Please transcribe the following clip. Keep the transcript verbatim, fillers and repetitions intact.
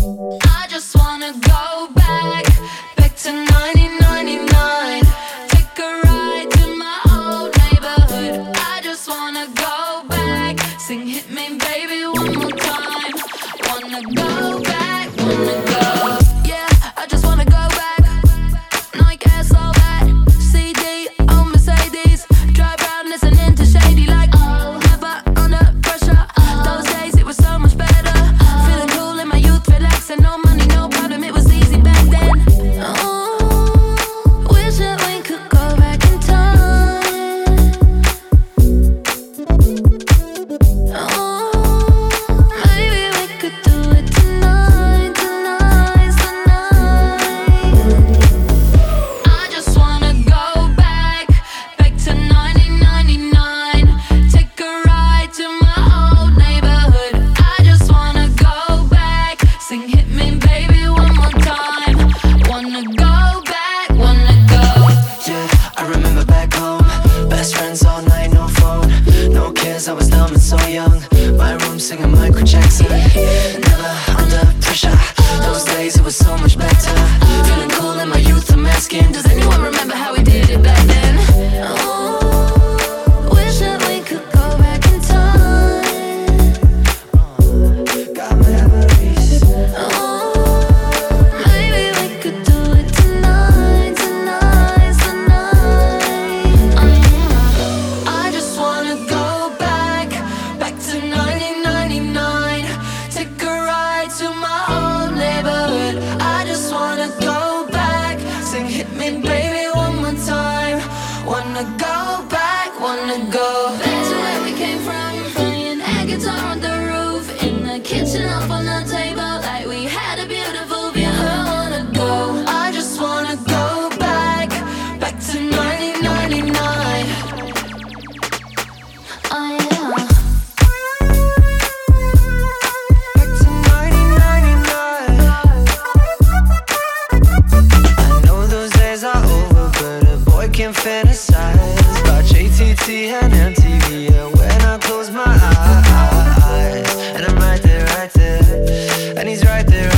I just wanna go back, back to nineteen ninety-nine. Take a ride to my old neighborhood. I just wanna go back, sing hit me baby one more time. Wanna go back, wanna go. Yeah, I just wanna go back. Nike air so bad, C D on Mercedes. Drive around listening to Shady like oh, never under pressure. Those days it was so much better. Feeling cool in my youth, relaxing, no money, no problem. It was easy back then. Oh, wish that we could go back in time. Oh, maybe we could do it tonight, tonight, tonight. I just wanna go back, back to nineteen ninety-nine. Take a ride to my old neighborhood. I just wanna go back, sing hit me baby one more time. Wanna go back, wanna go. Yeah, I remember back home. Best friends all night, no phone, no cares, I was dumb and so young. My room singing Michael Jackson. Never under pressure. Those days it was so much better. Feeling cool in my youth, I'm asking, does anyone remember how we did it back then? Oh, wish that we could go back in time. Got memories. Oh, maybe we could do it tonight, tonight, tonight. I just wanna go back, back to nineteen ninety-nine. Take a ride to my old neighborhood. I just wanna go back, sing hit me baby one more time. Wanna go back, wanna go back to where we came from, playing air guitar on the roof, in the kitchen up on the table, like we had a beautiful view. I wanna go, I just wanna go back, back to nineteen ninety-nine. Oh yeah. Back to nineteen ninety-nine. I know those days are over, but a boy can fantasize about J T T and M T V. Yeah, when I close my eyes, and I'm right there, right there, and he's right there,